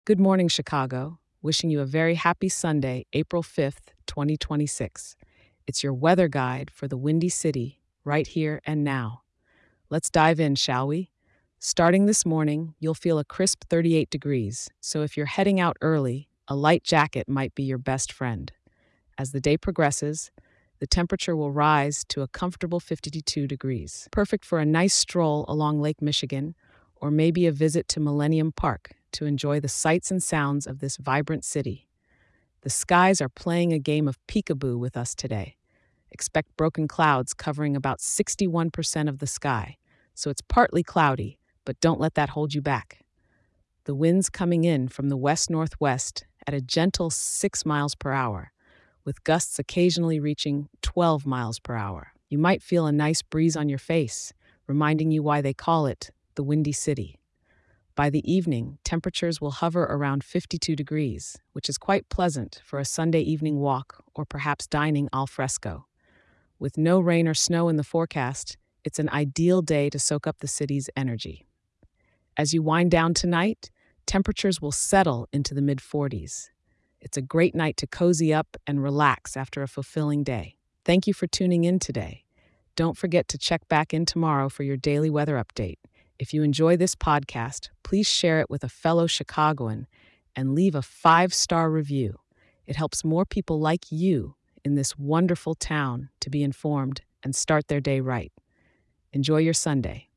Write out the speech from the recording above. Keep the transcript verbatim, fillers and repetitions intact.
Good morning, Chicago. Wishing you a very happy Sunday, April fifth, twenty twenty-six. It's your weather guide for the Windy City, right here and now. Let's dive in, shall we? Starting this morning, you'll feel a crisp thirty-eight degrees, so if you're heading out early, a light jacket might be your best friend. As the day progresses, the temperature will rise to a comfortable fifty-two degrees, perfect for a nice stroll along Lake Michigan or maybe a visit to Millennium Park to enjoy the sights and sounds of this vibrant city. The skies are playing a game of peekaboo with us today. Expect broken clouds covering about sixty-one percent of the sky, so it's partly cloudy, but don't let that hold you back. The wind's coming in from the west-northwest at a gentle six miles per hour, with gusts occasionally reaching twelve miles per hour. You might feel a nice breeze on your face, reminding you why they call it the Windy City. By the evening, temperatures will hover around fifty-two degrees, which is quite pleasant for a Sunday evening walk or perhaps dining al fresco. With no rain or snow in the forecast, it's an ideal day to soak up the city's energy. As you wind down tonight, temperatures will settle into the mid forties. It's a great night to cozy up and relax after a fulfilling day. Thank you for tuning in today. Don't forget to check back in tomorrow for your daily weather update. If you enjoy this podcast, please share it with a fellow Chicagoan and leave a five-star review. It helps more people like you in this wonderful town to be informed and start their day right. Enjoy your Sunday.